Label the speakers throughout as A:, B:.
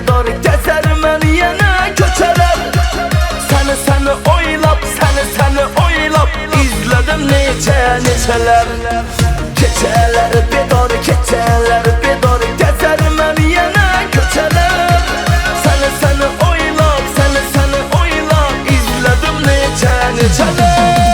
A: bedar gezer mən yenə köçələr. Səni oylab, səni oylab izlədim neçələr. Keçələr bedar, keçələr bedar gezer mən yenə köçələr. Səni oylab, səni oylab izlədim neçələr.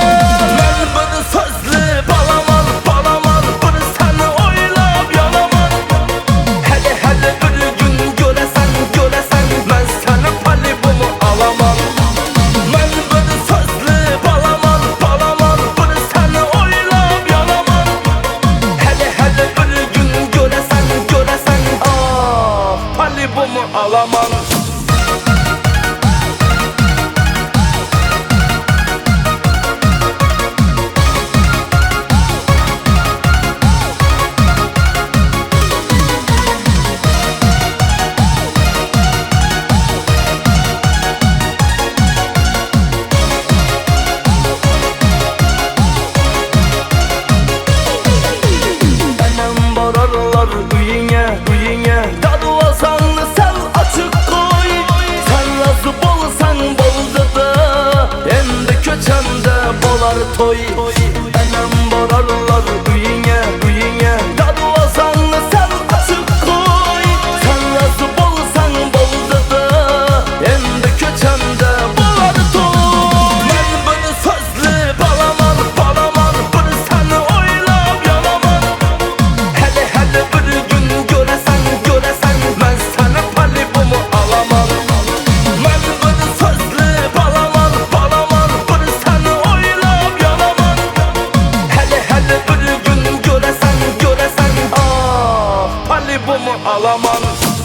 A: Alaman Benim bararlar üyüne dadı olsanlı sen açık koy. Sen razı bolsan boldu da endi köçemde bolar toy. Benim bararlar üyüne dadı olsanlı sen açık koy. Sen razı bolsan boldu da endi köçemde bolar toy. Ben bunu sözlü balaman bunu seni oylab yalaman. Hele bir gün göresen ben sana palibumu alamam. Ben bunu sözlü balaman bunu seni oylab yalaman. Hele bir gün göresen ah palibumu alamam.